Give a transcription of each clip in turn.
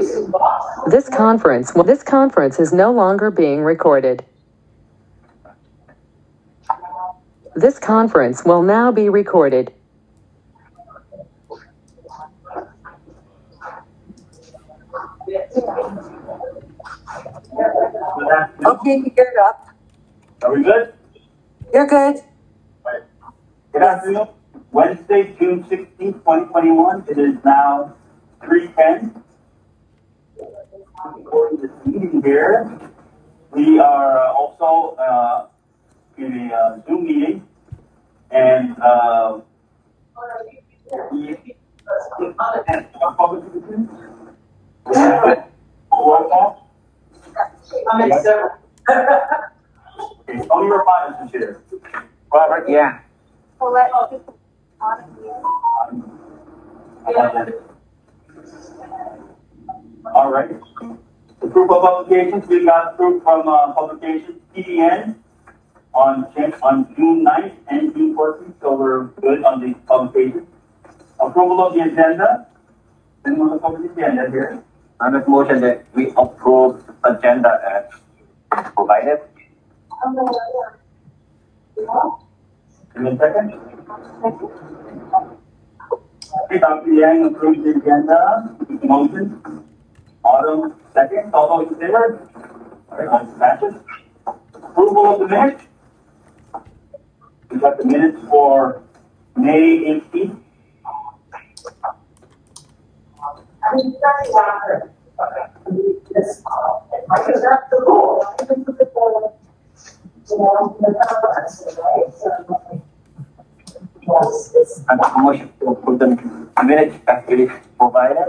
This conference is no longer being recorded. This conference will now be recorded. Okay, you're up. Are we good? You're good. Right. Good afternoon. Wednesday, June 16th, 2021. It is now 3:10. Recording this meeting here. We are also in a Zoom meeting, and Okay, only your partners and share. Robert, yeah. All right. Approve of publications. We got proof from publications TDN on June 9th and June 14th, so we're good on the publications. Approval of the agenda. Then we'll look over the agenda here. I make motion that we approve agenda as provided. And then second. Okay, Dr. Yang approved the agenda. Motion. Autumn second. All those in favor? All right, on passes. Approval of the minutes. We got the minutes for May 18th. And motion to approve the minutes actually provided.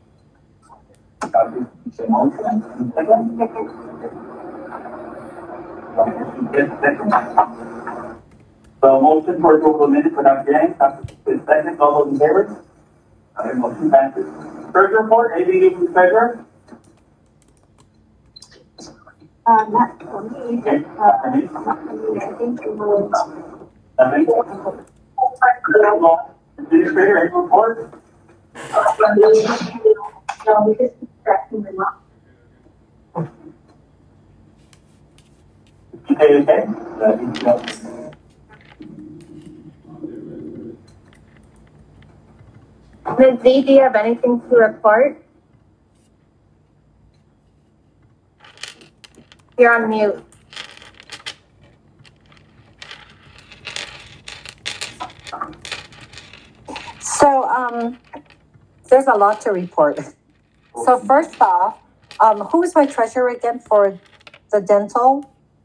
So motion for approval of minutes for Dr. Yang. Second, all those in favor? All right, motion passes. Treasurer report, anything new from the treasurer? Not for me. Okay. I think we will. Nothing? Administrator, any report? No, we just correcting the law. Okay. Ms. Z, do you have anything to report? You're on mute. So, there's a lot to report. So first off, who's my treasurer again for the dental?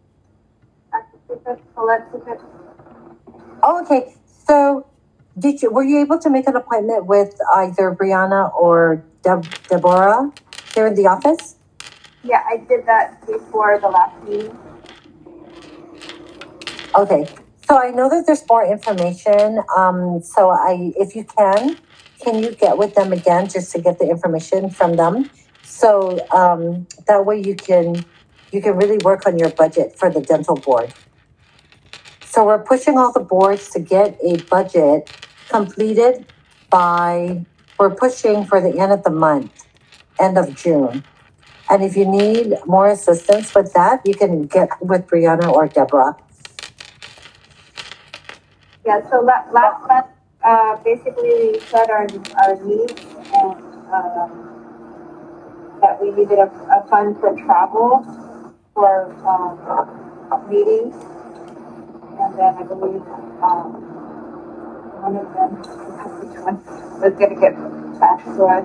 Oh, okay. So were you able to make an appointment with either Brianna or Deborah here in the office? Yeah, I did that before the last meeting. Okay. So I know that there's more information. If you can you get with them again just to get the information from them? So that way you can really work on your budget for the dental board. So we're pushing all the boards to get a budget completed we're pushing for the end of the month, end of June. And if you need more assistance with that, you can get with Brianna or Deborah. Yeah, so last month, basically we set our needs and that we needed a fund for travel for meetings. And then I believe one of them, which one, was going to get back to us.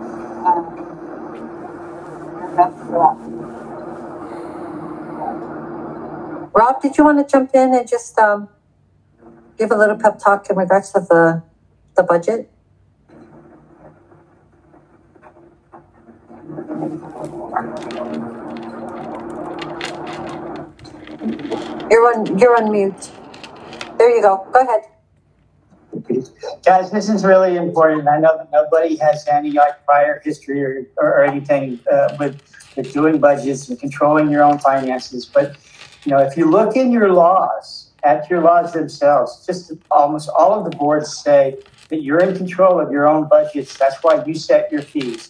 And that's that. Rob, did you want to jump in and just give a little pep talk in regards to the budget? You're on mute. There you go. Go ahead. Guys, this is really important. I know that nobody has any prior history or anything with doing budgets and controlling your own finances. But, if you look in your laws, at your laws themselves, just almost all of the boards say that you're in control of your own budgets. That's why you set your fees.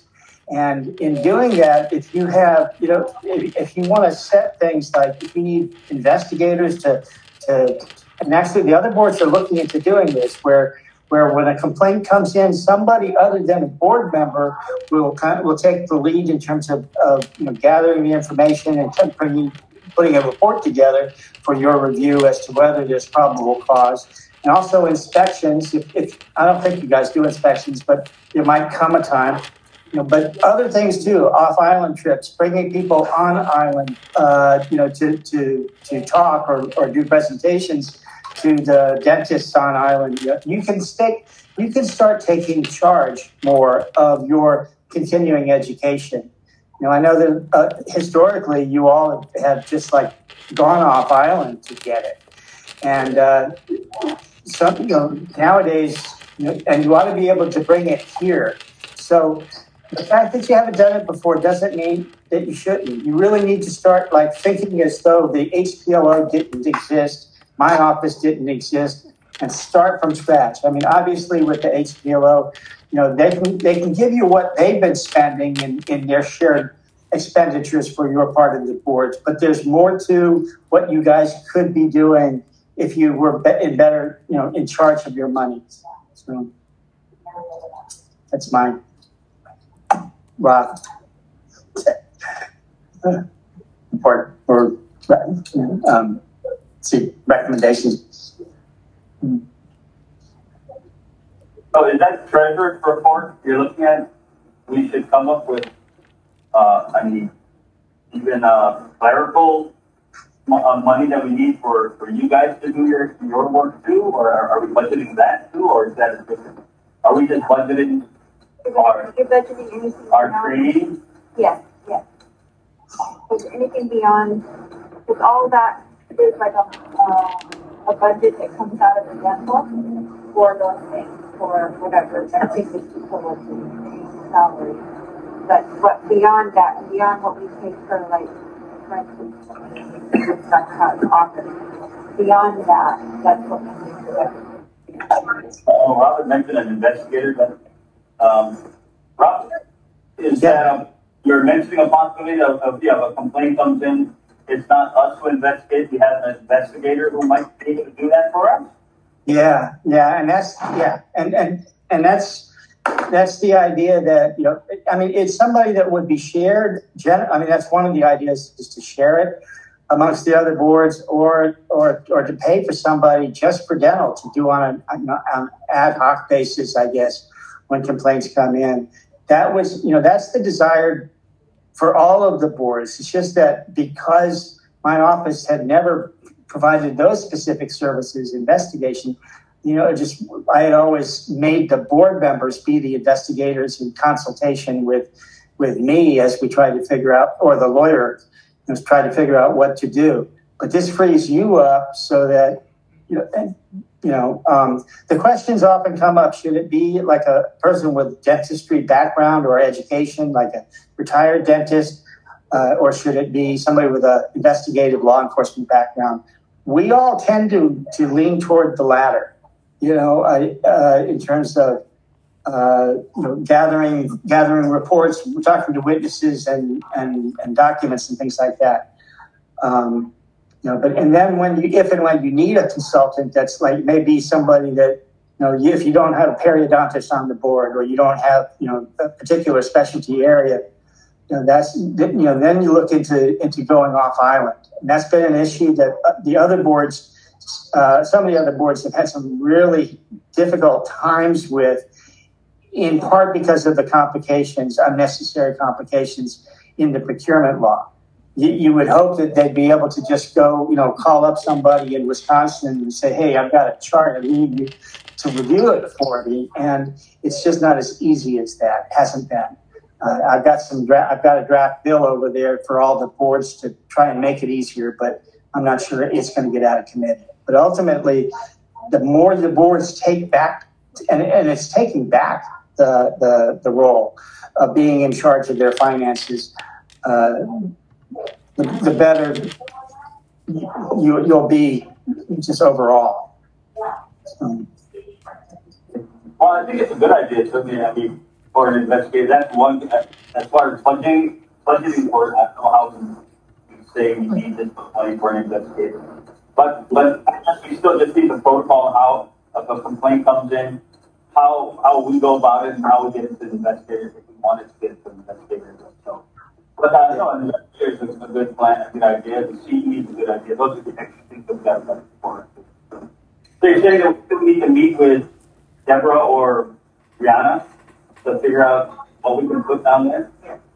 And in doing that, if you have, if you want to set things like if you need investigators to, and actually the other boards are looking into doing this, where when a complaint comes in, somebody other than a board member will take the lead in terms of gathering the information and putting a report together for your review as to whether there's probable cause. And also inspections. If I don't think you guys do inspections, but there might come a time. But other things too, off-island trips, bringing people on island, to talk or do presentations to the dentists on island. You can start taking charge more of your continuing education. I know that historically you all have just like gone off island to get it, and nowadays, and you ought to be able to bring it here. So the fact that you haven't done it before doesn't mean that you shouldn't. You really need to start like thinking as though the HPLO didn't exist, my office didn't exist, and start from scratch. I mean, obviously with the HPLO, they can give you what they've been spending in their shared expenditures for your part of the boards, but there's more to what you guys could be doing if you were in charge of your money. So that's mine. Rob, important or recommendations. So is that treasurer's report you're looking at? We should come up with, even clerical money that we need for you guys to do your work too, or are we budgeting that too, or is that different? Are we just budgeting? You're budgeting anything our beyond training? Yes. Is anything beyond, because all that is like a budget that comes out of the dental for those things, for whatever, benefits, utilities, salary. But what beyond that, and beyond what we pay for, like, for instance, office, beyond that, that's what we need to do. Robert mentioned an investigator, but Robert, is that you're mentioning a possibility of a complaint comes in, it's not us who investigate, we have an investigator who might be able to do that for us? Yeah, and that's the idea that, it's somebody that would be shared. That's one of the ideas, is to share it amongst the other boards, or to pay for somebody just for dental to do on an ad hoc basis, I guess, when complaints come in. That's the desired for all of the boards. It's just that because my office had never provided those specific services, investigation, I had always made the board members be the investigators in consultation with me as we tried to figure out, or the lawyer was trying to figure out what to do. But this frees you up so that, the questions often come up. Should it be like a person with dentistry background or education, like a retired dentist, or should it be somebody with an investigative law enforcement background? We all tend to lean toward the latter, in terms of gathering reports, talking to witnesses and documents and things like that. But then if and when you need a consultant, that's like maybe somebody that, if you don't have a periodontist on the board, or you don't have, a particular specialty area, then you look into going off island. And that's been an issue that the other boards, some of the other boards have had some really difficult times with, in part because of the unnecessary complications in the procurement law. You would hope that they'd be able to just go, call up somebody in Wisconsin and say, hey, I've got a chart, I need you to review it for me. And it's just not as easy as that. It hasn't been. I've got a draft bill over there for all the boards to try and make it easier, but I'm not sure it's going to get out of committee. But ultimately, the more the boards take back, and it's taking back the role of being in charge of their finances, the better you'll be just overall. Well, I think it's a good idea. for an investigator. That's one, as far as budgeting for it, I don't know how you say we need this money for an investigator. But I guess we still just need the protocol, how if a complaint comes in, how we go about it and how we get it to the investigator if we wanted to get it to the investigator. So, but no, an investigator is a good plan, a good idea. The CE is a good idea. Those are the extra things that we got to for. So you're saying that we need to meet with Deborah or Brianna to figure out what we can put down there?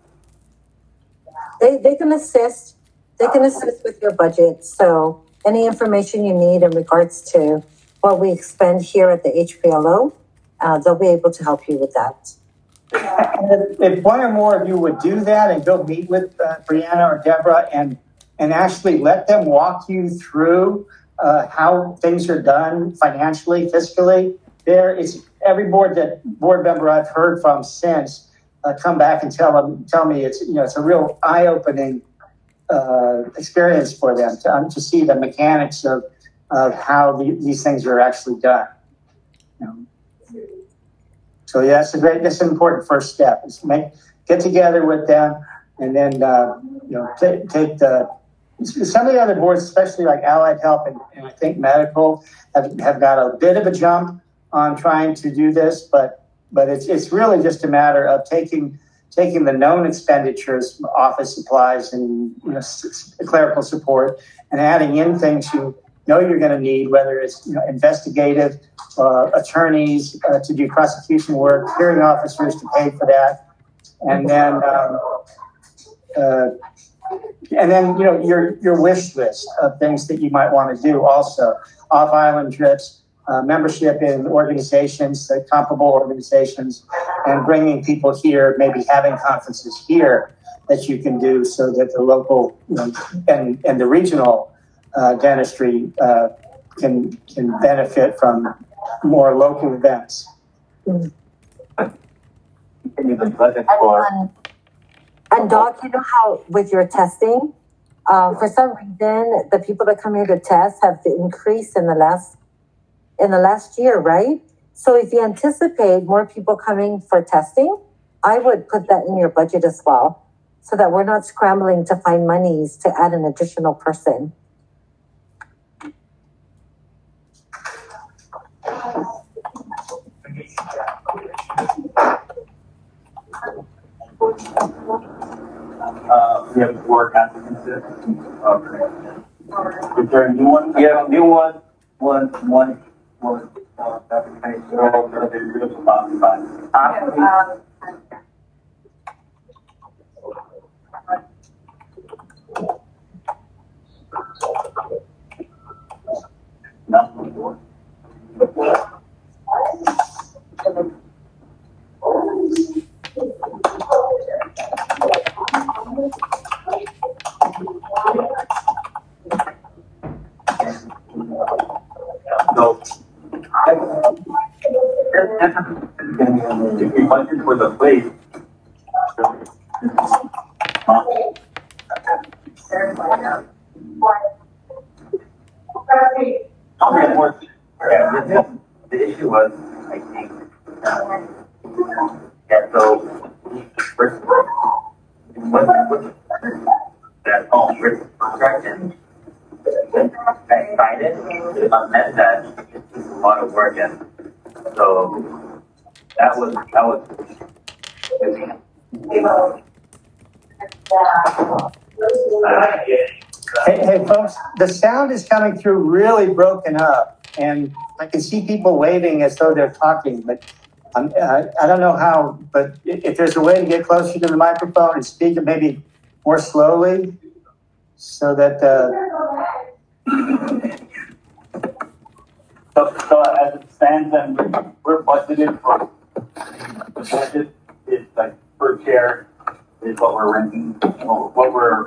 They can assist. They can assist with your budget. So any information you need in regards to what we expend here at the HPLO, they'll be able to help you with that. If one or more of you would do that and go meet with Brianna or Deborah and actually let them walk you through how things are done financially, fiscally, it's every board member I've heard from since come back and tell me it's a real eye-opening experience for them to see the mechanics of how these things are actually done. So yeah, that's an important first step. Is get together with them, and then take some of the other boards, especially like Allied Health and I think Medical, have got a bit of a jump on trying to do this, but it's really just a matter of taking the known expenditures, office supplies and clerical support, and adding in things you know you're going to need, whether it's investigative attorneys to do prosecution work, hearing officers to pay for that, and then your wish list of things that you might want to do also, off-island trips, membership in organizations, comparable organizations, and bringing people here, maybe having conferences here that you can do so that the local and the regional dentistry can benefit from more local events. And Doc, you know how with your testing, for some reason, the people that come here to test have increased in the last year, right? So if you anticipate more people coming for testing, I would put that in your budget as well, so that we're not scrambling to find monies to add an additional person. We have 4 applicants. Okay. Is there a new one? We have a new one. One. If we budget for the place, the issue was, I think, so first with contract and I signed it, meant that it's a lot of work, and so that was Hey folks, the sound is coming through really broken up, and I can see people waving as though they're talking, but I don't know how, but if there's a way to get closer to the microphone and speak it maybe more slowly so that So as it stands, and we're budgeted for the budget is like per chair is what we're renting, what we're.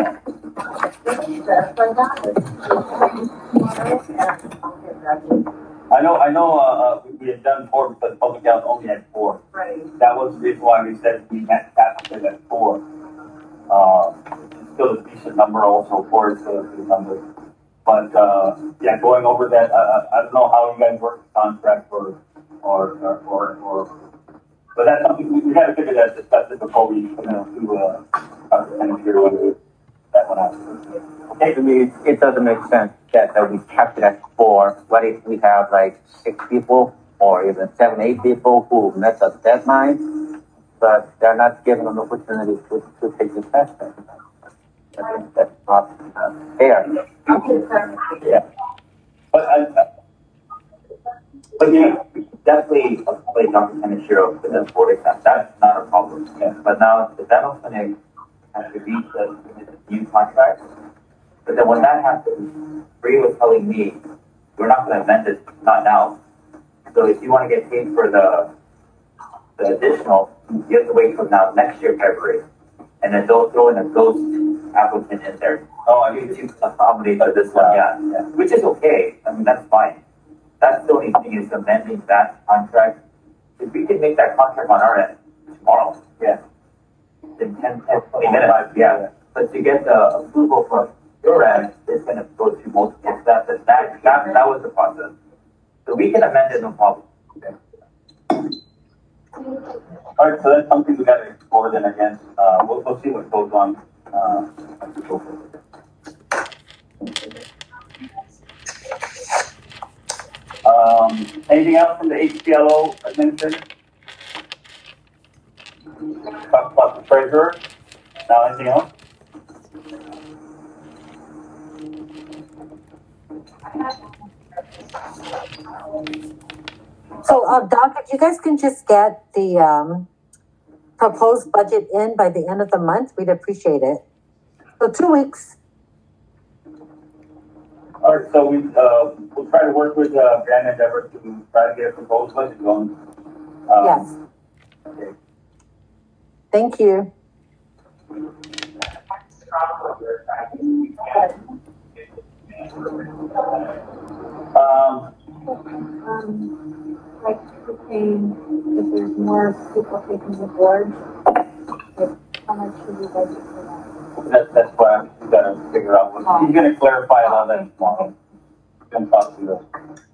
I know. We had done 4 because public health only had 4. Right. That was the reason why we said we had capped it at 4. It's still a decent number, also 4 is still a good number. But yeah, going over that, I don't know how you guys work the contract or but But that's something we got to figure that, discuss it before we, do kind of figure whether that one out. Okay, to me, it doesn't make sense that we kept it at 4. What if we have like 6 people or even 7, 8 people who met the deadline, but they're not given an opportunity to take the test? I think that's not fair. Yeah. But yeah, definitely play Dr. Kaneshiro with the board exam. That's not a problem. Yeah. But now the dental clinic has to reach the new contract. But then when that happens, Bree was telling me, we're not going to amend it, not now. So if you want to get paid for the additional, you have to wait till now, next year, February. And then they'll throw in a ghost applicant in there. Oh, I need to accommodate for this one, yeah. Which is okay. I mean, that's fine. That's the only thing is amending that contract. If we can make that contract on our end tomorrow, yeah. In 10, 20 minutes, yeah. But to get the approval from your end, it's going to go to multiple steps. That was the process. So we can amend it, no problem. Okay. All right, so that's something we got to explore then again. We'll see what goes on. Anything else from the HPLO administrator? Talk about the treasurer. Now, anything else? So, Doc, if you guys can just get the proposed budget in by the end of the month, we'd appreciate it. So 2 weeks. All right, so we'll try to work with Grand Endeavor to try to get a proposed budget going. Yes. Okay. Thank you. Like you're saying, if there's more people taking the board, like how much should we budget for that? That's why we got to figure out what, he's going to clarify a lot of that tomorrow. Going to talk to them.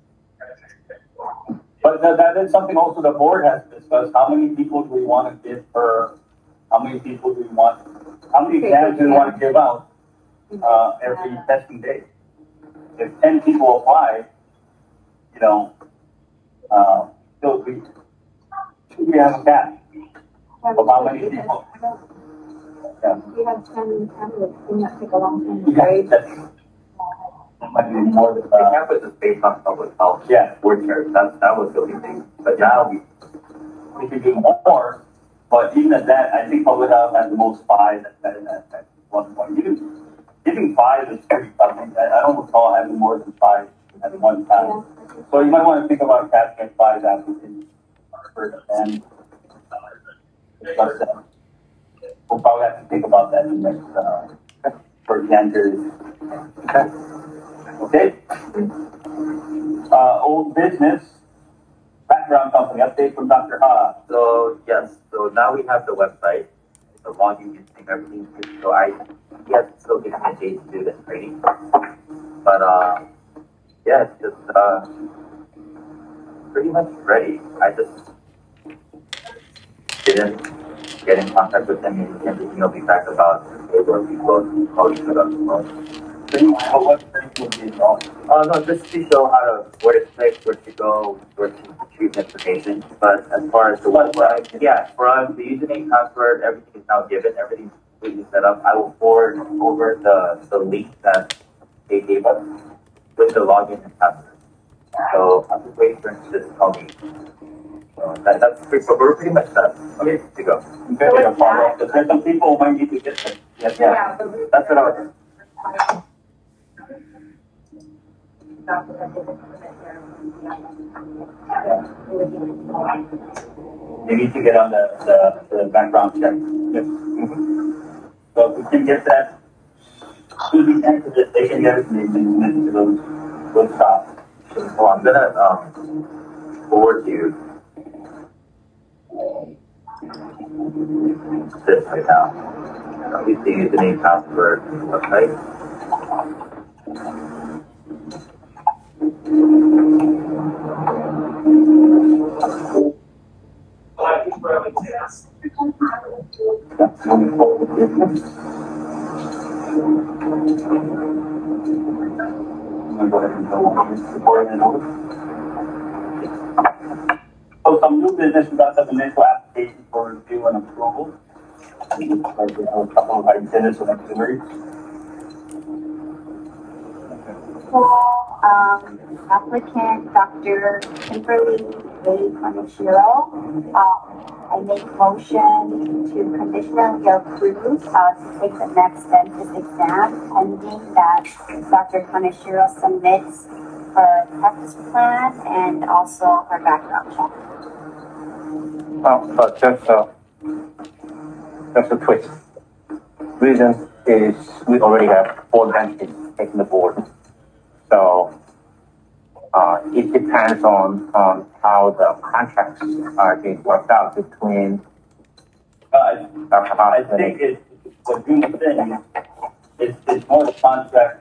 But that is something also the board has discussed. How many people do we want to give per, how many people do we want, how many exams do we want to give out every testing day? If 10 people apply, you know, still we have a cap of how many people. Yeah. We have 10 candidates, wouldn't that take a long time to grade? That might be more than The campus is based on public health. Yeah. Board chairs. That was the only thing. But now we could do more, but even at that, I think public health has the most 5 at one point. Giving 5 is pretty tough. I don't recall having more than 5 at one time. Yeah. So you might want to think about capping at 5 applicants per and we'll probably have to think about that in the next for January. Okay. Old business background company update from Dr. Ha. So yes, so now we have the website, the login and everything. So yes, still getting a date to do this training. But yeah, it's just pretty much ready. I just didn't get in contact with them and he emailed me back about the paperwork we closed, how we put on the phone. No, just to show where to click, where to go, where to retrieve information. But as far as the website, yeah, for us, the username, password, everything is now given, everything's completely set up. I will forward over the link that they gave us with the login and password. So I'm just waiting for him to just call me. So that's pretty, but we're pretty much done. Okay, to go. Okay, follow up. There's some people who might need to get this. Yes, yeah. That's what I was. They need to get on the background check. Yes. Mm-hmm. So if we can get that to the end of this, they can get it to those stops. Well, I'm gonna forward you this right now. Please see username, password, website. Go ahead and go on. Supporting and over. So some new business, we got some initial application for review and approval. Like a couple of items and activities. Applicant Dr. Kimberly A. Konishiro. I make motion to conditionally approve to take the next dentist exam pending that Dr. Konishiro submits her practice plan and also her background check. That's a twist. Reason is we already have 4 dentists taking the board. So it depends on how the contracts are being worked out between I think it's what June's saying. It's more the contract.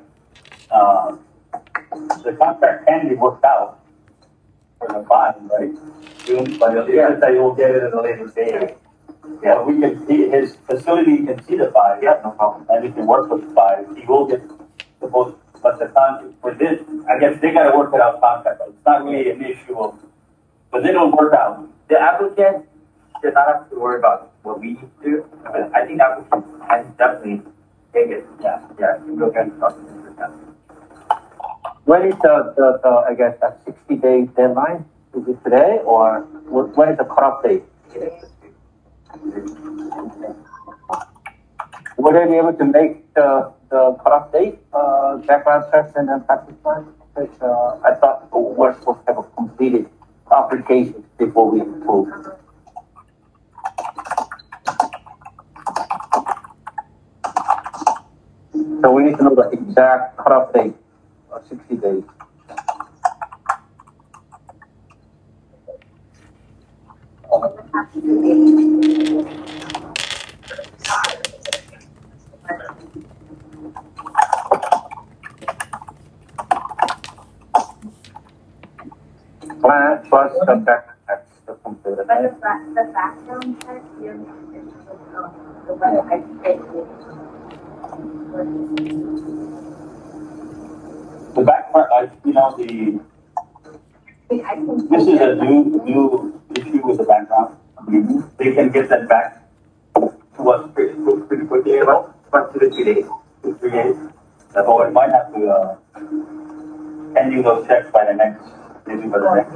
The contract can be worked out for the fine, right? June, but it's just that you'll get it at a later date. Yeah, we can see his facility can see the fine. Yeah, no problem. And he can work with the fine. He will get the both. But the contract for this, I guess they got to work it out contract. It's not really an issue of, but they don't work out. The applicant should not have to worry about what we need to do. But I think the applicant can definitely take it. Yeah, you go ahead and talk to them. when is the I guess that 60-day deadline? Is it today or when is the cutoff date? Will they be able to make the cutoff date, background checks and then practice plan? Because I thought we're supposed to have a completed application before we approve. So we need to know the exact cutoff date of 60 days. Plan plus the back tax, the computer. But the background check, you're the website basically. The back part, this is a new issue with the background. They can get that back to us pretty quickly, about 1 to 2 days, 2 to 3 days. Oh, it might have to pending those checks by the next meeting.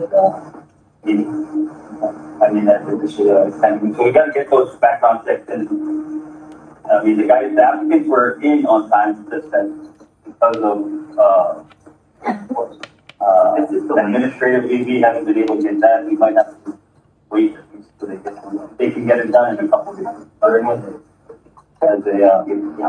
I mean, this is pending. So we got to get those background checks in. I mean, the applicants were in on time, just that because of administratively, we haven't been able to get that. We might have to wait so they can get it done in a couple of days. As a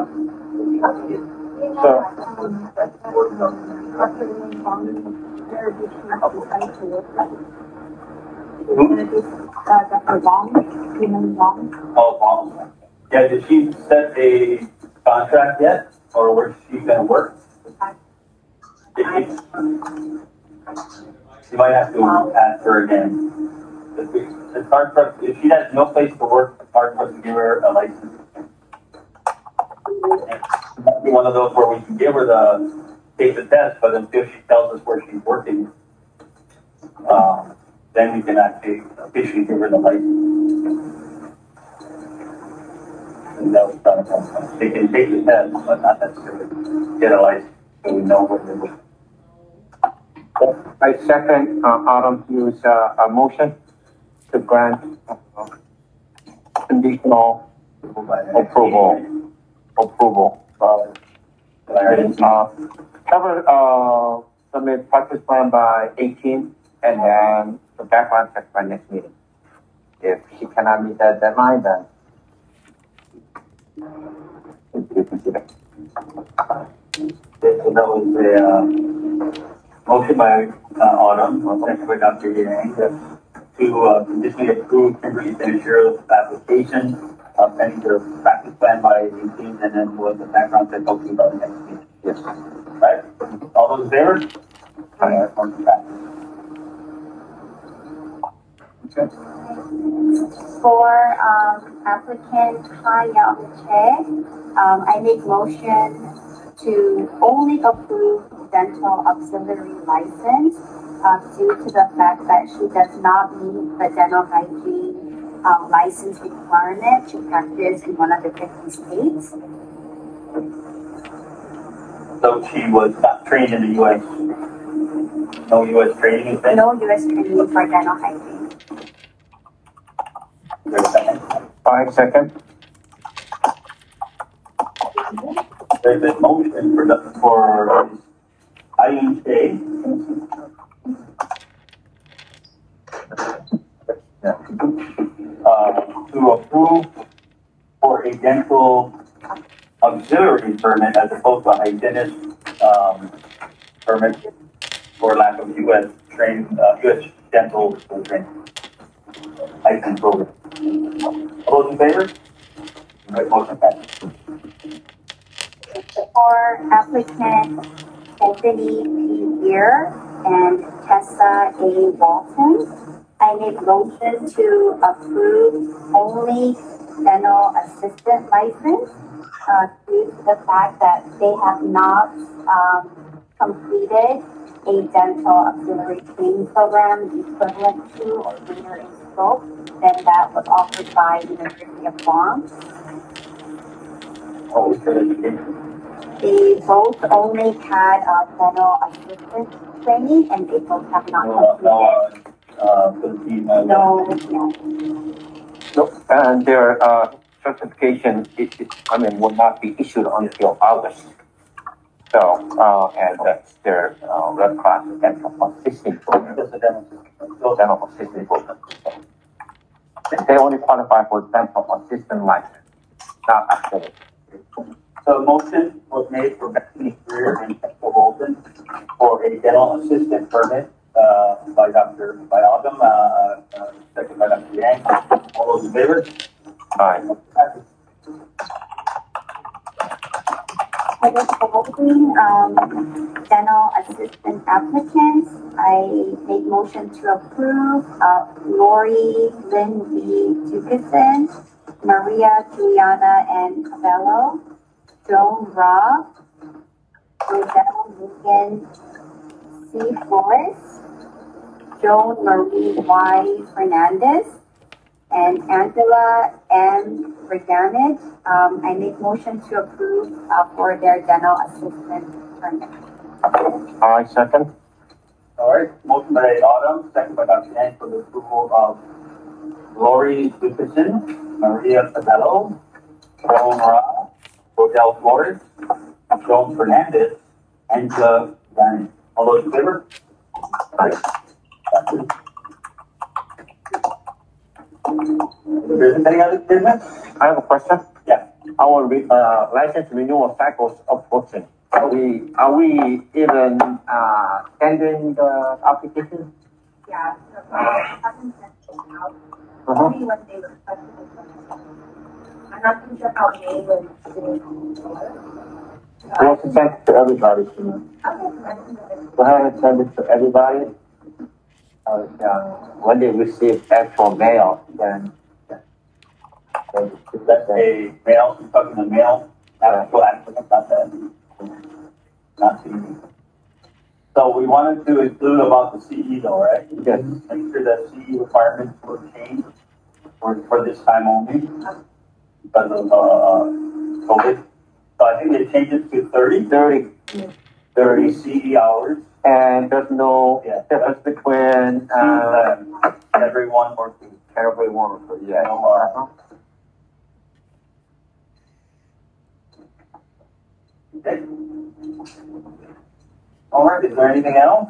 yeah, did she set a contract yet, or where's she gonna work? You might have to ask her again. It's hard for us, if she has no place to work, it's hard for us to give her a license. It might be one of those where we can give her take the test, but until she tells us where she's working, then we can actually officially give her the license. And that was kind of, they can take the test, but not necessarily get a license, so we know what they're doing. I second Adam Hughes' motion to grant conditional approval. Submit practice plan by 18 and then the background check by next meeting. If she cannot meet that deadline, then we consider. So that was the motion by Autumn, second by Dr. Yang, to conditionally approve Kimberly Senatorial's application, pending the practice plan by 18, and then with the background check hopefully by the next meeting. Yes. Right? All those in favor? On the back. Okay. For applicant Kaya Che, I make motion to only approve dental auxiliary license due to the fact that she does not meet the dental hygiene license requirement to practice in one of the 50 states. So she was not trained in the U.S. No U.S. training is there? No U.S. training for dental hygiene. Is there a second? 5 seconds. There's a motion for IEA. To approve for a dental auxiliary permit as opposed to a hygienist permit for lack of U.S. training, U.S. dental training. Hygiene program. All those in favor? Right, motion passes. For applicant Anthony P. Gear and Tessa A. Walton, I make motion to approve only dental assistant license due to the fact that they have not completed a dental auxiliary training program equivalent to or greater in scope than that was offered by University of Guam. Oh, okay. They both only had dental assistant training, and they both have not completed. Filipino. No. No, and their certification, will not be issued until August. So, and that's their red class dental assistant program. Just a dental system. So dental assistant program. So, they only qualify for dental assistant license, not actually. So a motion was made for Bethany Greer and Michael Bolton for a dental assistant permit by Autumn, second by Dr. Yang. All those in favor? Aye. For the following dental assistant applicants, I make motion to approve Lori Lynn B. Dukeson, Maria Juliana N. Cabello, Joan Ra, Roselle Megan C. Flores, Joan Marie Y. Fernandez, and Angela M. Reganid. I make motion to approve for their dental assistant permit. Aye, second. All right, motion by Autumn, second by Dr. Yang for the approval of Lori Dukeson, Maria Cabello, Joan Ra, Roselle Flores, Joan Fernandez, Angela Reganid. All those in favor? Aye. There isn't any other business? I have a question. Yeah. Our license renewal cycle is approaching. Are we even tendering the application? Yeah, so haven't sent it out. Only when they requested it. I'm not too sure how they will do it. We have to send it to everybody. Go ahead and send it to everybody. When they receive actual mail, then That's a mail, you're talking the mail, actual applicant, not the. So we wanted to include about the CE though, right? Yes. Make sure that CE requirements were changed for this time only because of COVID. So I think they changed it to 30 CE hours. And there's no difference between everyone or two. everyone. Yeah. Okay. All right, is there anything else?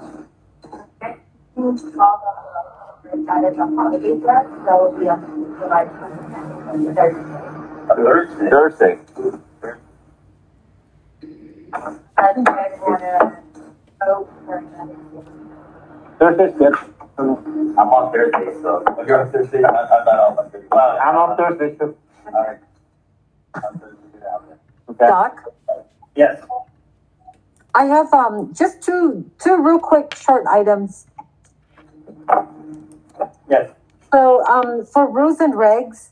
That is on holiday left, so will be on July 22nd, Thursday. Thursday. I think you guys want to vote for that. Thursday's good. I'm on Thursday, so if you're on Thursday, I'm not on Thursday. Well, I'm on Thursday too. all right. On Thursday, out there. Okay. Doc, Yes. I have just two real quick short items. Yes. So for rules and regs,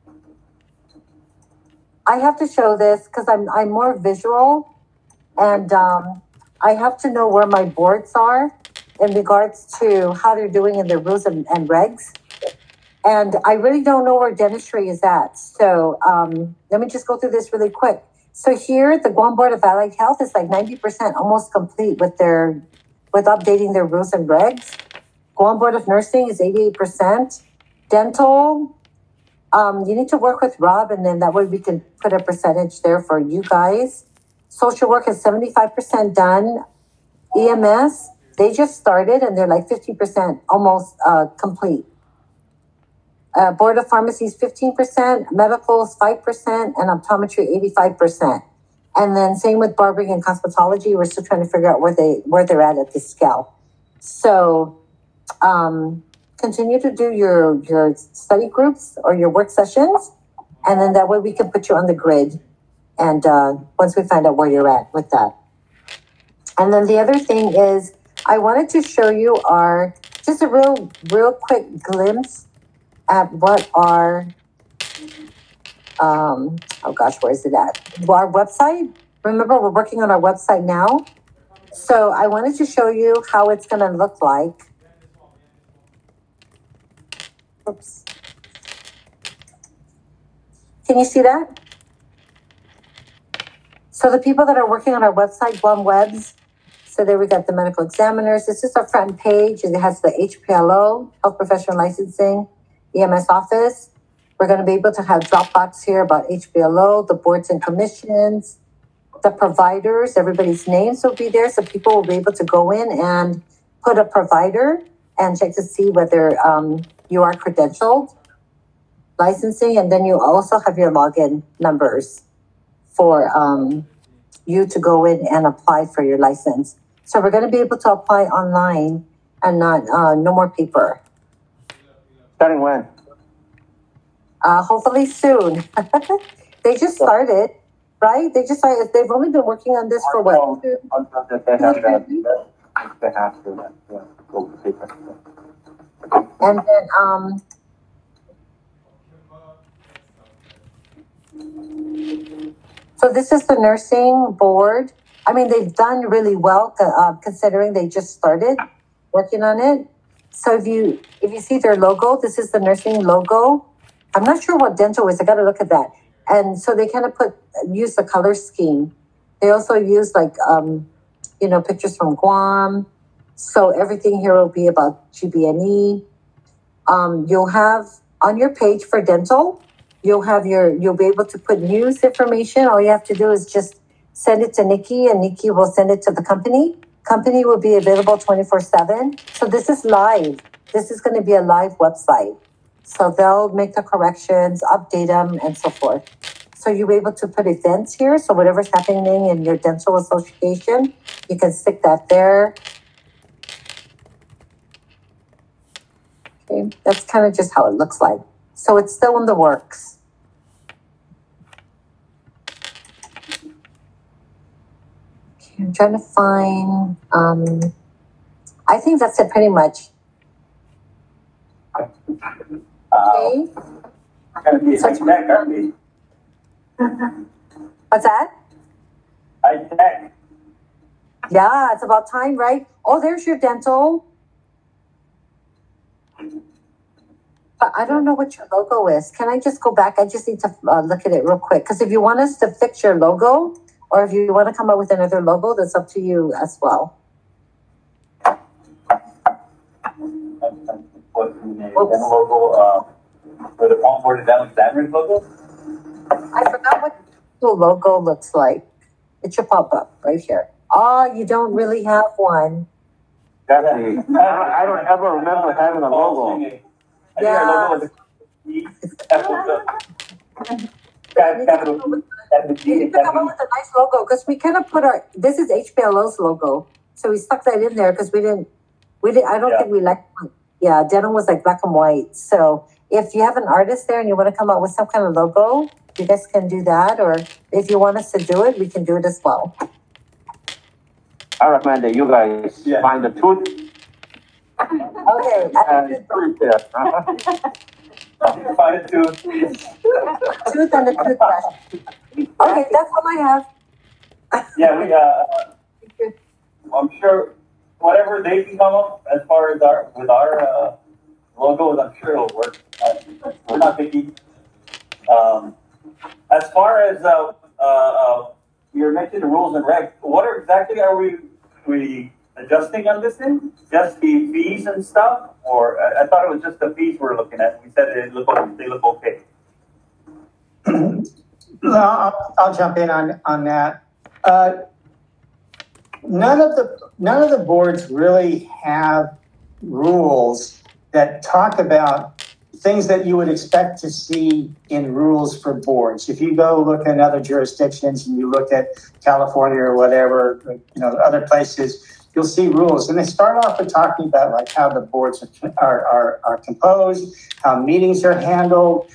I have to show this because I'm more visual, and I have to know where my boards are in regards to how they're doing in their rules and regs. And I really don't know where dentistry is at. So let me just go through this really quick. So here, the Guam Board of Allied Health is like 90% almost complete with updating their rules and regs. Guam Board of Nursing is 88%. Dental, you need to work with Rob, and then that way we can put a percentage there for you guys. Social work is 75% done. EMS, they just started and they're like 50% almost complete. Board of Pharmacy is 15%, medical is 5%, and optometry 85%. And then same with barbering and cosmetology. We're still trying to figure out where they're at this scale. So continue to do your study groups or your work sessions, and then that way we can put you on the grid. And once we find out where you're at with that. And then the other thing is, I wanted to show you just a real quick glimpse at what our, where is it at? Our website. Remember, we're working on our website now. So I wanted to show you how it's going to look like. Oops. Can you see that? So the people that are working on our website, Guam Webs, so there we got the medical examiners. This is our front page. It has the HPLO, Health Professional Licensing, EMS office. We're going to be able to have Dropbox here about HPLO, the boards and commissions, the providers, everybody's names will be there. So people will be able to go in and put a provider and check to see whether you are credentialed, licensing, and then you also have your login numbers for you to go in and apply for your license. So we're going to be able to apply online and not no more paper. Starting when? Hopefully soon. They just started, right? They just started. They've only been working on this for what? They have to go to paper. And then so this is the nursing board. I mean, they've done really well considering they just started working on it. So if you see their logo, this is the nursing logo. I'm not sure what dental is. I got to look at that. And so they kind of use the color scheme. They also use pictures from Guam. So everything here will be about GBNE. You'll have on your page for dental, you'll be able to put news information. All you have to do is just send it to Nikki, and Nikki will send it to the company. Company will be available 24/7. So this is live. This is going to be a live website. So they'll make the corrections, update them, and so forth. So you'll be able to put events here. So whatever's happening in your dental association, you can stick that there. Okay, that's kind of just how it looks like. So it's still in the works. Okay, I'm trying to find, I think that's it pretty much. Okay. What's that? Yeah, it's about time, right? Oh, there's your dental. But I don't know what your logo is. Can I just go back? I just need to look at it real quick. Because if you want us to fix your logo, or if you want to come up with another logo, that's up to you as well. What's the logo for the Guam Board of Dental Examiners logo? I forgot what the logo looks like. It should pop up right here. Oh, you don't really have one. I don't ever remember having a logo. Yeah. You need to come up with a nice logo because we kind of put this is HPLO's logo. So we stuck that in there because I don't think we like, denim was like black and white. So if you have an artist there and you want to come up with some kind of logo, you guys can do that. Or if you want us to do it, we can do it as well. I recommend that you guys find the truth Okay. Find a tooth. Tooth and a toothbrush. Okay, that's all I have. Yeah, I'm sure whatever they can come up as far as our logos, I'm sure it'll work. We're not picky. As far as you mentioned the rules and regs, exactly are we adjusting on this thing? Just the fees and stuff, or I thought it was just the fees we're looking at. We said they look okay. I'll jump in on that. None of the boards really have rules that talk about things that you would expect to see in rules for boards. If you go look at other jurisdictions and you look at California or whatever, other places, you'll see rules. And they start off with talking about like how the boards are composed, how meetings are handled,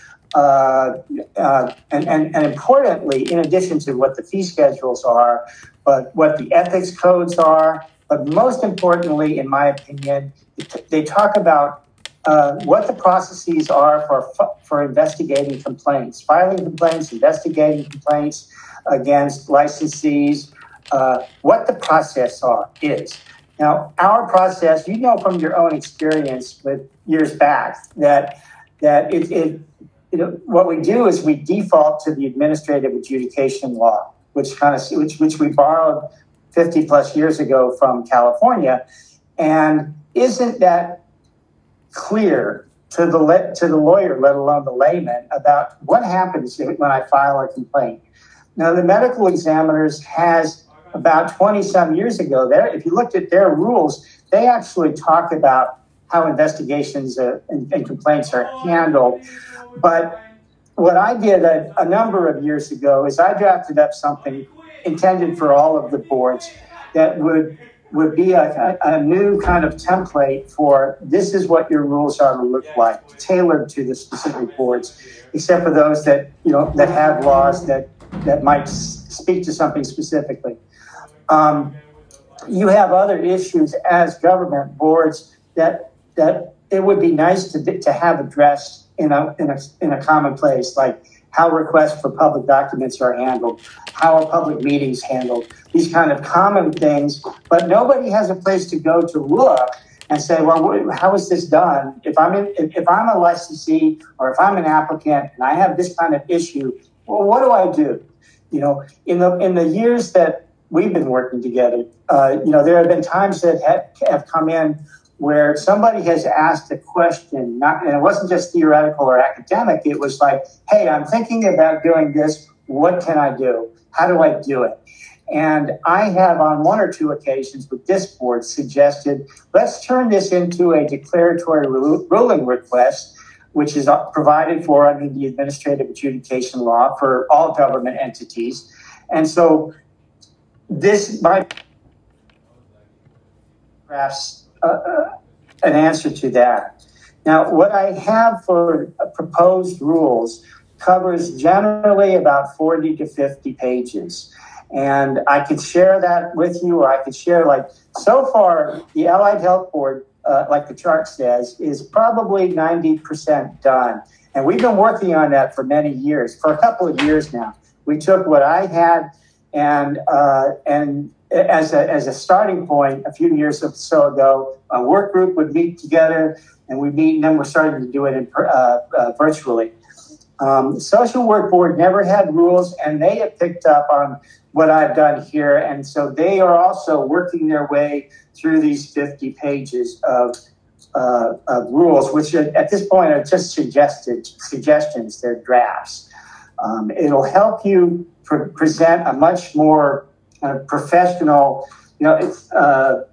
and importantly, in addition to what the fee schedules are, but what the ethics codes are, but most importantly, in my opinion, they talk about what the processes are for investigating complaints, filing complaints, investigating complaints against licensees, what the process is. Now, our process, you know from your own experience with years back, that what we do is we default to the administrative adjudication law, which we borrowed 50 plus years ago from California, and isn't that clear to the lawyer, let alone the layman, about what happens when I file a complaint. Now, the medical examiners has about 20 some years ago, if you looked at their rules, they actually talk about how investigations and complaints are handled. But what I did a number of years ago is I drafted up something intended for all of the boards that would be a new kind of template for this is what your rules are to look like, tailored to the specific boards, except for those that have laws that might speak to something specifically. You have other issues as government boards that it would be nice to have addressed in a common place, like how requests for public documents are handled, how are public meetings handled, these kind of common things, but nobody has a place to go to look and say, well, how is this done? If I'm a licensee or if I'm an applicant and I have this kind of issue, well, what do I do? In the years that we've been working together, there have been times that have come in where somebody has asked a question, and it wasn't just theoretical or academic. It was like, hey, I'm thinking about doing this. What can I do? How do I do it? And I have on one or two occasions with this board suggested, let's turn this into a declaratory ruling request, which is provided for under the administrative adjudication law for all government entities. And so this might perhaps an answer to that. Now, what I have for proposed rules covers generally about 40 to 50 pages. And I could share that with you, or I could share, so far, the Allied Health Board, like the chart says, is probably 90% done. And we've been working on that for many years, for a couple of years now. We took what I had and as a starting point, a few years or so ago, a work group would meet together, and we meet, and then we're starting to do it virtually. The Social Work Board never had rules, and they have picked up on what I've done here, and so they are also working their way through these 50 pages of rules, which at this point are just suggestions, they're drafts. It'll help you present a much more professional, that's not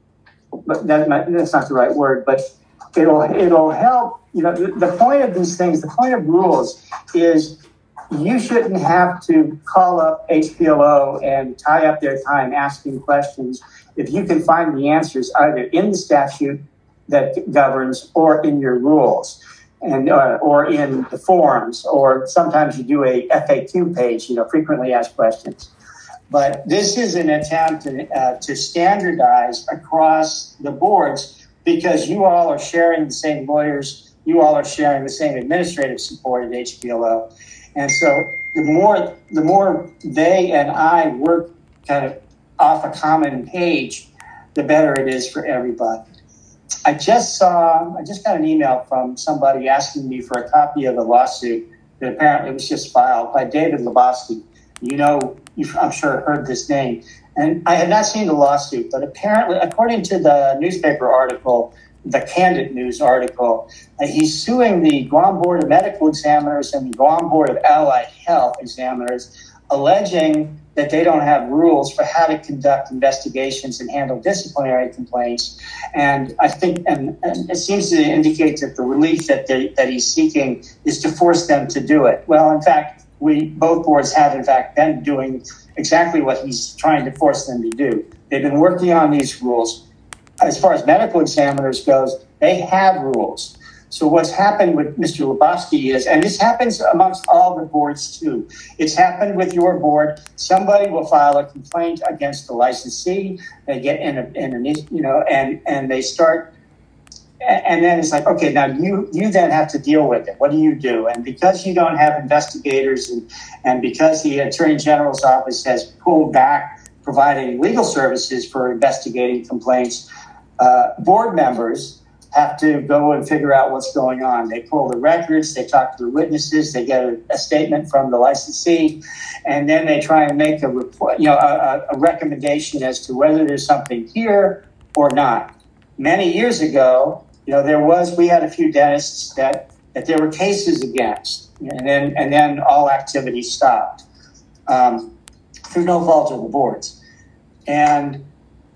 the right word, but it'll help. The point of these things, the point of rules is you shouldn't have to call up HPLO and tie up their time asking questions if you can find the answers either in the statute that governs or in your rules and or in the forums, or sometimes you do a FAQ page, frequently asked questions. But this is an attempt to standardize across the boards because you all are sharing the same lawyers, you all are sharing the same administrative support at HPLO. And so the more they and I work kind of off a common page, the better it is for everybody. I just got an email from somebody asking me for a copy of the lawsuit that apparently was just filed by David Lebowski. You know, I'm sure heard this name. And I had not seen the lawsuit, but apparently, according to the newspaper article, the Candid News article, he's suing the Guam Board of Medical Examiners and the Guam Board of Allied Health Examiners, alleging that they don't have rules for how to conduct investigations and handle disciplinary complaints. And I think, and it seems to indicate that the relief that he's seeking is to force them to do it. Well, in fact, both boards have, in fact, been doing exactly what he's trying to force them to do. They've been working on these rules. As far as medical examiners goes, they have rules. So what's happened with Mr. Lebowski is, and this happens amongst all the boards too, it's happened with your board. Somebody will file a complaint against the licensee. They get and they start, and then it's like, okay, now you then have to deal with it. What do you do? And because you don't have investigators, and because the Attorney General's office has pulled back providing legal services for investigating complaints, board members have to go and figure out what's going on. They pull the records, they talk to the witnesses, they get a statement from the licensee, and then they try and make a report, a recommendation as to whether there's something here or not. Many years ago, we had a few dentists that there were cases against, and then all activity stopped through no fault of the boards. And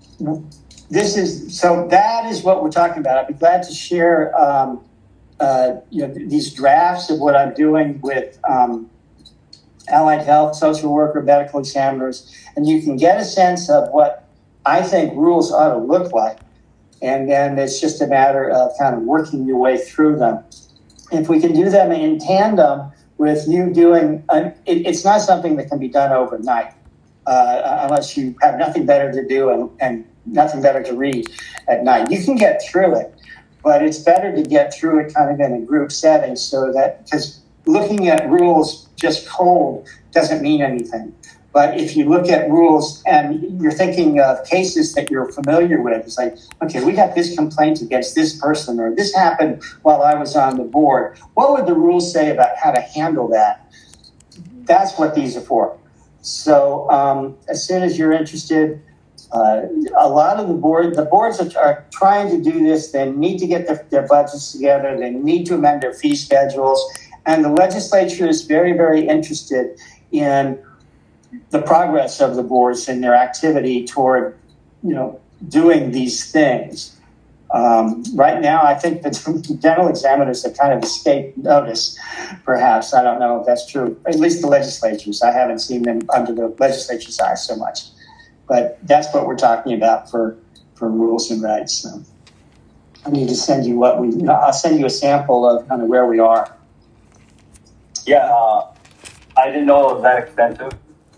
that is what we're talking about. I'd be glad to share, these drafts of what I'm doing with allied health, social worker, medical examiners, and you can get a sense of what I think rules ought to look like. And then it's just a matter of kind of working your way through them. If we can do them in tandem with you doing, it's not something that can be done overnight unless you have nothing better to do and nothing better to read at night. You can get through it, but it's better to get through it kind of in a group setting, so that, because looking at rules just cold doesn't mean anything. But if you look at rules and you're thinking of cases that you're familiar with, it's like, okay, we got this complaint against this person, or this happened while I was on the board. What would the rules say about how to handle that? That's what these are for. So as soon as you're interested, a lot of the boards are trying to do this. They need to get their budgets together. They need to amend their fee schedules. And the legislature is very, very interested in the progress of the boards and their activity toward, doing these things. Right now, I think the dental examiners have kind of escaped notice, perhaps. I don't know if that's true. At least the legislatures. I haven't seen them under the legislature's eyes so much. But that's what we're talking about for rules and regs. So I need to send you I'll send you a sample of kind of where we are. Yeah, I didn't know it was that extensive.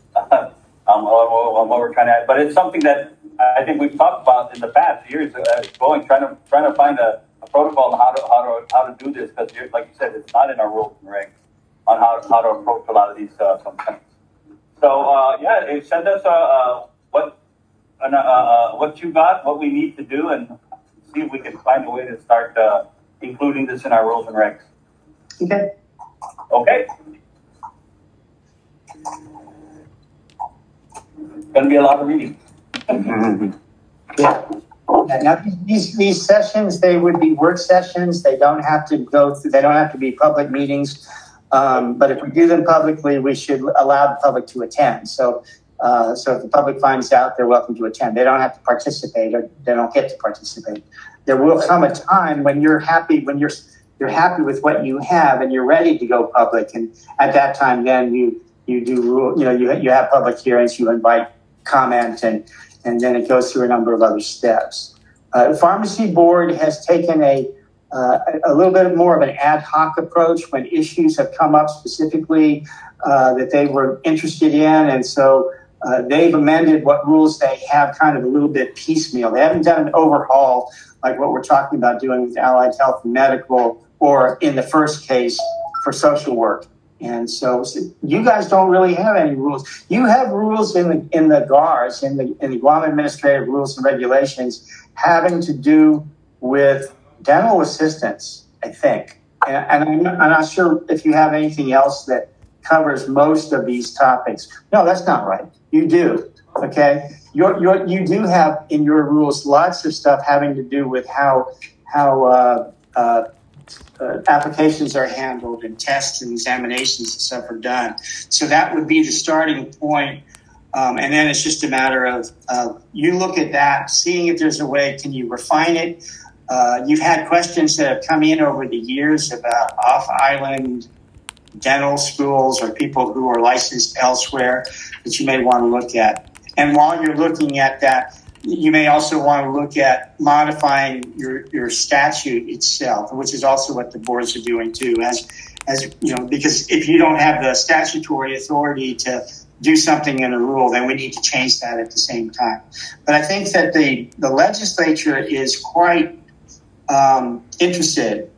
What we're trying to add, but it's something that I think we've talked about in the past years. Trying to find a protocol on how to do this, because like you said, it's not in our rules and regs on how to approach a lot of these complaints. So send us what you got, what we need to do, and see if we can find a way to start including this in our rules and regs. Okay. Okay. Going to be a lot of reading. Yeah. Now these sessions, they would be work sessions. They don't have to they don't have to be public meetings. But if we do them publicly, we should allow the public to attend. So if the public finds out, they're welcome to attend. They don't have to participate, or they don't get to participate. There will come a time when you're happy with what you have and you're ready to go public. And at that time, then you have public hearings, you invite comment, and then it goes through a number of other steps. The Pharmacy Board has taken a little bit more of an ad hoc approach when issues have come up specifically that they were interested in. And so they've amended what rules they have kind of a little bit piecemeal. They haven't done an overhaul like what we're talking about doing with allied health and medical, or in the first case for social work. And so you guys don't really have any rules. You have rules in the GARs, in the Guam Administrative Rules and Regulations, having to do with dental assistance, I think. And I'm not sure if you have anything else that covers most of these topics. No, that's not right. You do. Okay. You do have in your rules lots of stuff having to do with how applications are handled and tests and examinations and stuff are done. So that would be the starting point. And then it's just a matter of you look at that, seeing if there's a way, can you refine it? You've had questions that have come in over the years about off-island dental schools or people who are licensed elsewhere that you may want to look at. And while you're looking at that, you may also want to look at modifying your statute itself, which is also what the boards are doing too. As you know, because if you don't have the statutory authority to do something in a rule, then we need to change that at the same time. But I think that the legislature is quite interested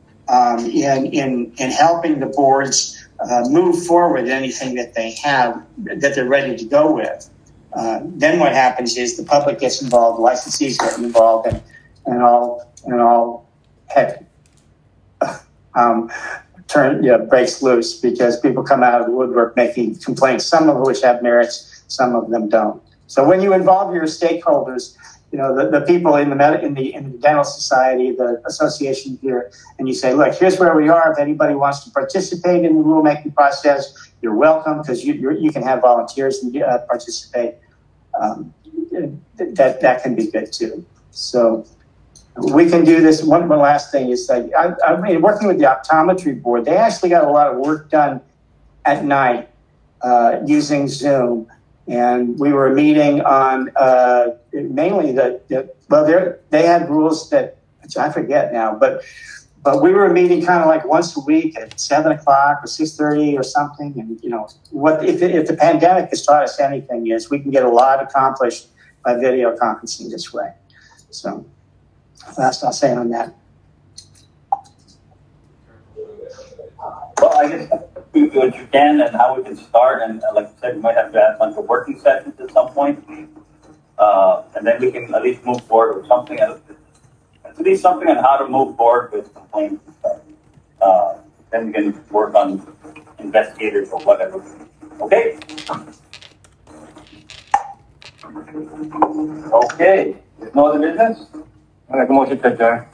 in helping the boards move forward anything that they have that they're ready to go with. Then what happens is the public gets involved, licensees get involved, and all heck breaks loose because people come out of the woodwork making complaints, some of which have merits, some of them don't. So when you involve your stakeholders, you know, the people in the dental society, the association here, and you say, look, here's where we are. If anybody wants to participate in the rulemaking process, you're welcome, because you can have volunteers participate. That can be good too. So we can do this. One last thing is that I mean, working with the optometry board, they actually got a lot of work done at night using Zoom. And we were meeting on mainly they had rules that, which I forget now, but we were meeting kind of like once a week at 7 o'clock or 6:30 or something. And you know, if the pandemic has taught us anything, is we can get a lot accomplished by video conferencing this way. So that's all I'll say on that. Well, I guess what you can and how we can start, and like I said, we might have to have a bunch of working sessions at some point, and then we can at least move forward with something. At least something on how to move forward with complaints and stuff. Then we can work on investigators or whatever. Okay. Okay. There's no other business? I make a motion to adjourn.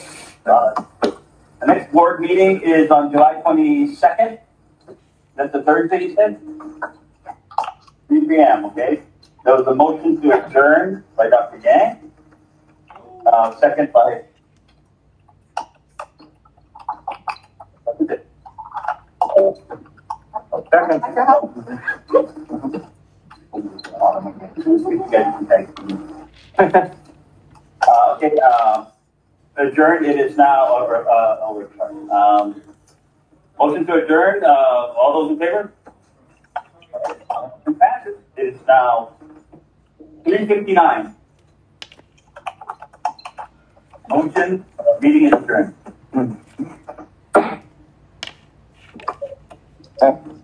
The next board meeting is on July 22nd. That's the Thursday, you said? 3 p.m., okay? There was a motion to adjourn by Dr. Yang. Second by... Okay, adjourned. It is now over. Motion to adjourn. All those in favor? Passes. It is now 3:59. Motion. Meeting is adjourned.